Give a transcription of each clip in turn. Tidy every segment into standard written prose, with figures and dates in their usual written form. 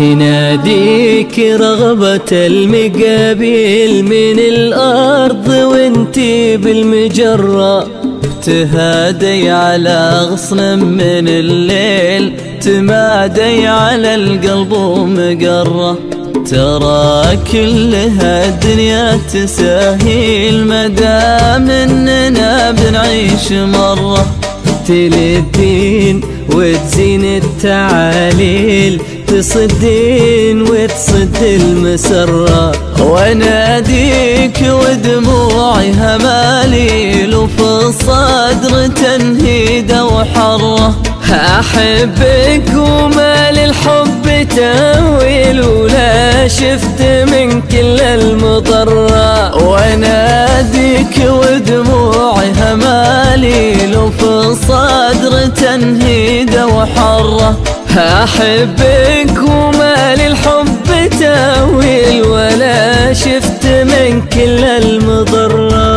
تناديك رغبة المقابل من الأرض وانتي بالمجرة، تهادي على غصن من الليل، تمادي على القلب ومقرة. ترى كلها الدنيا تساهيل مدام اننا بنعيش مرة، تلدين وتزين التعاليل، تصدين وتصد المسرة. واناديك ودموعي هماليل، وفي الصدر تنهيدة وحرة. أحبك وما للحب تأويل، ولا شفت من كل المضرة. واناديك ودموعي هماليل، وفي الصدر تنهيدة وحرة. أحبك وما للحب تأويل، ولا شفت من كل المضرة.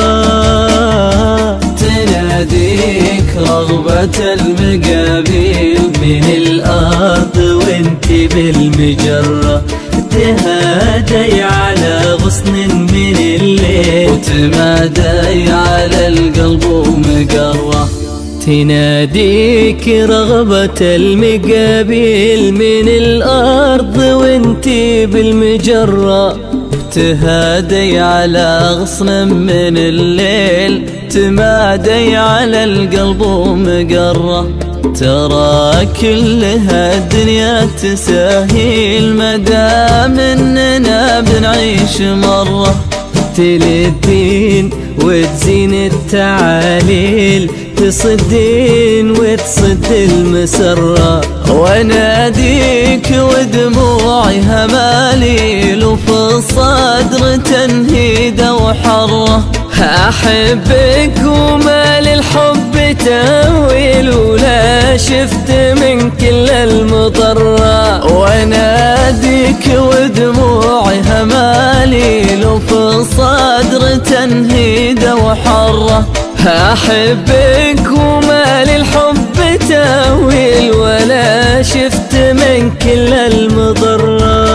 تناديك رغبة المقابل من الأرض وانتي بالمجرة، تهادي على غصن من الليل، وتمادي على القلب ومقرة. تناديك رغبة المقابل من الأرض وانتي بالمجرة، تهادي على غصن من الليل، تمادي على القلب ومقرة. ترى كلها الدنيا تساهيل مدام اننا بنعيش مرة، تلدين وتزين التعاليل، تصدين وتصد المسرة. واناديك ودموعي هماليل، وفي الصدر تنهيدة وحرة. أحبك وما للحب تأويل، ولا شفت من كل المضرة. واناديك ودموعي هماليل، وفي الصدر تنهيدة وحرة. أحبك وما للحب تأويل، ولا شفت من كل المضرة.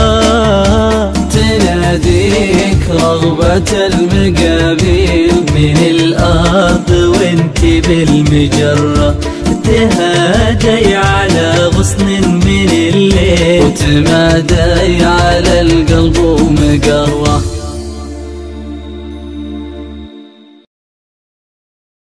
تناديك رغبة المقابل من الأرض وانتي بالمجرة، تهادي على غصن من الليل، وتمادي على القلب ومقرة.